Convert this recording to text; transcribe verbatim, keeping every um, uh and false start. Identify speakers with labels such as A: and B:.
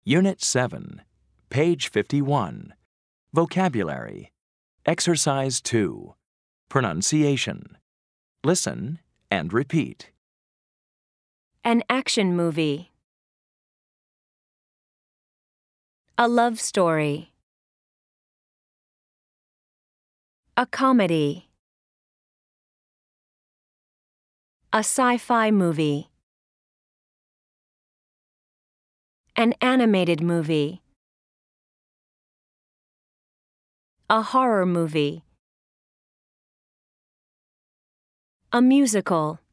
A: Unit seven, page fifty-one. Vocabulary. Exercise two. Pronunciation. Listen and repeat.
B: An action movie. A love story. A comedy. A sci-fi movie. An animated movie. A horror movie. A musical.